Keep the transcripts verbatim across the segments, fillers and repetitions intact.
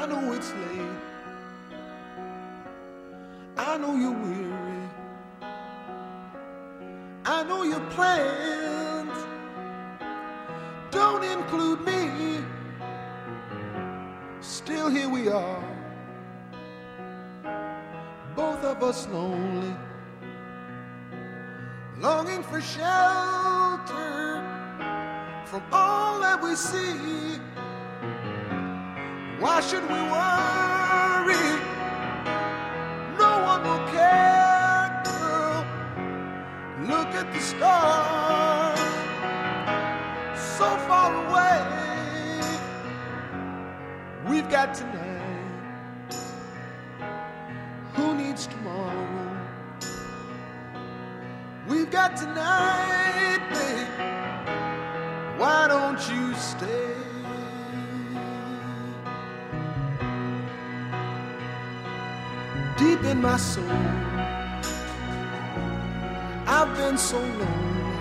know it's late. I know you're weary. I know your plans don't include me. Still here we are, both of us lonely, longing for shelter from all that we see. Why should we worry? No one will care, girl. Look at the stars, so far away. We've got tonight. Who needs tomorrow? We've got tonight, babe. Why don't you stay? Deep in my soul, I've been so lonely.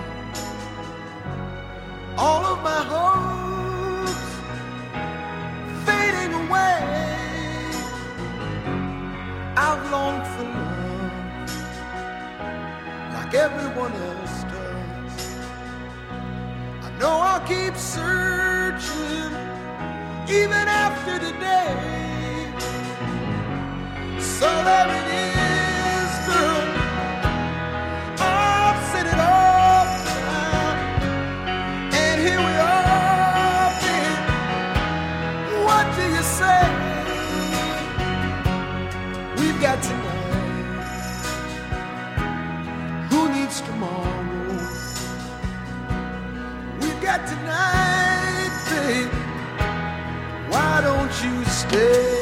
All of my hopes fading away. I've longed for love like everyone else does. I know I'll keep searching even after today. So there it is, girl. I've said it all down, and here we are, babe. What do you say? We've got tonight. Who needs tomorrow? We've got tonight, babe. Why don't you stay?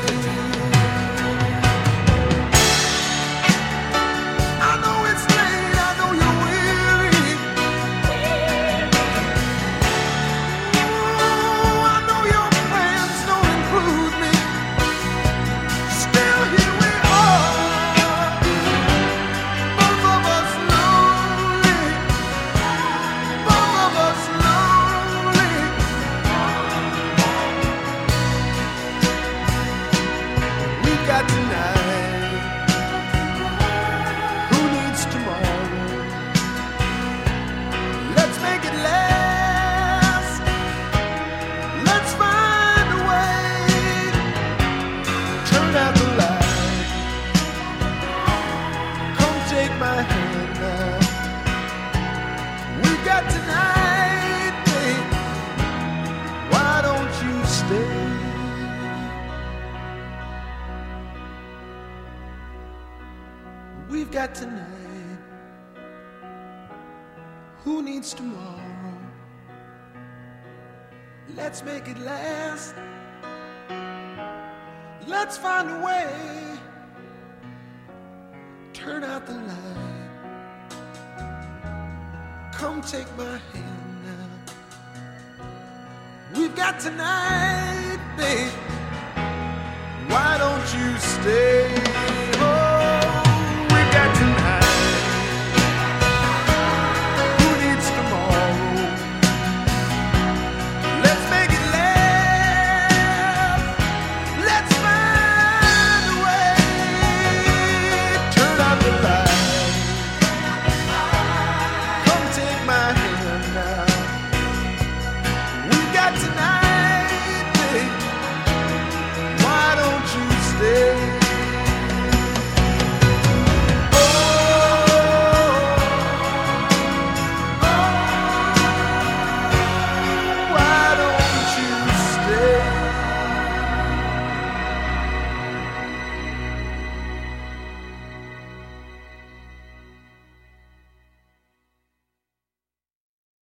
We've got tonight. Who needs tomorrow? Let's make it last. Let's find a way. Turn out the light. Come take my hand now. We've got tonight, babe. Why don't you stay?